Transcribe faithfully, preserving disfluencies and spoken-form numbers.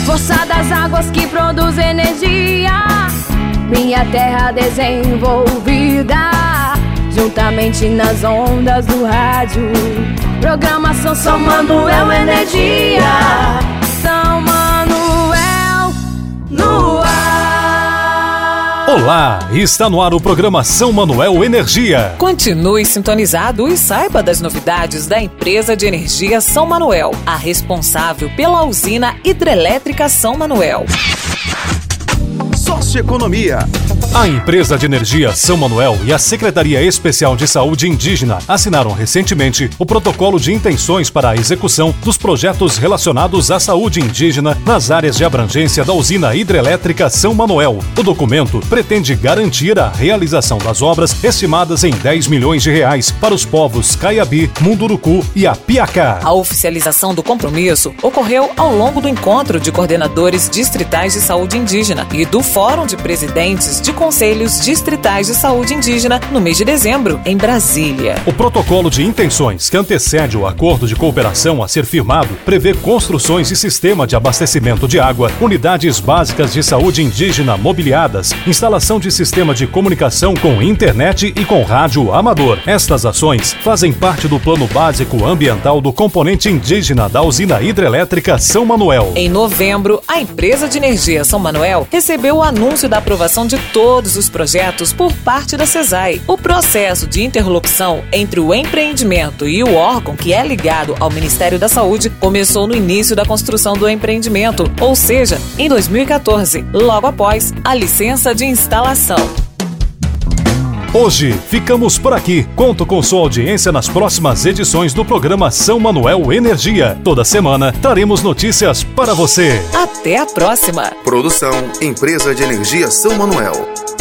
Força das águas que produz energia, minha terra desenvolvida, juntamente nas ondas do rádio. Programação São Manuel Energia. São Manuel no ar. Olá, está no ar o programa São Manuel Energia. Continue sintonizado e saiba das novidades da empresa de energia São Manuel, a responsável pela usina hidrelétrica São Manuel. Socioeconomia. A empresa de energia São Manuel e a Secretaria Especial de Saúde Indígena assinaram recentemente o protocolo de intenções para a execução dos projetos relacionados à saúde indígena nas áreas de abrangência da usina hidrelétrica São Manuel. O documento pretende garantir a realização das obras estimadas em dez milhões de reais para os povos Caiabi, Munduruku e Apiacá. A oficialização do compromisso ocorreu ao longo do encontro de coordenadores distritais de saúde indígena e do Fórum de Presidentes de Conselhos Distritais de Saúde Indígena no mês de dezembro, em Brasília. O protocolo de intenções que antecede o acordo de cooperação a ser firmado prevê construções de sistema de abastecimento de água, unidades básicas de saúde indígena mobiliadas, instalação de sistema de comunicação com internet e com rádio amador. Estas ações fazem parte do plano básico ambiental do componente indígena da usina hidrelétrica São Manuel. Em novembro, a empresa de energia São Manuel recebeu o anúncio da aprovação de todos os projetos por parte da CESAI. O processo de interlocução entre o empreendimento e o órgão que é ligado ao Ministério da Saúde começou no início da construção do empreendimento, ou seja, em dois mil e quatorze, logo após a licença de instalação. Hoje ficamos por aqui. Conto com sua audiência nas próximas edições do programa São Manuel Energia. Toda semana traremos notícias para você. Até a próxima. Produção Empresa de Energia São Manuel.